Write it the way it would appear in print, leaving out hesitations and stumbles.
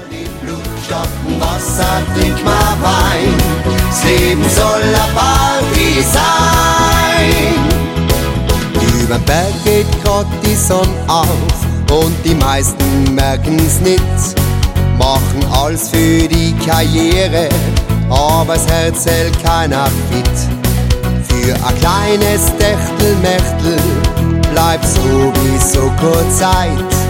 Blutstoffen, Wasser, trink mal Wein. Das Leben soll eine Party sein. Überm Berg geht grad die Sonne auf und die meisten merken's nicht. Machen alles für die Karriere, aber das Herz hält keiner fit. Für ein kleines Techtelmechtel bleibt sowieso kurz Zeit.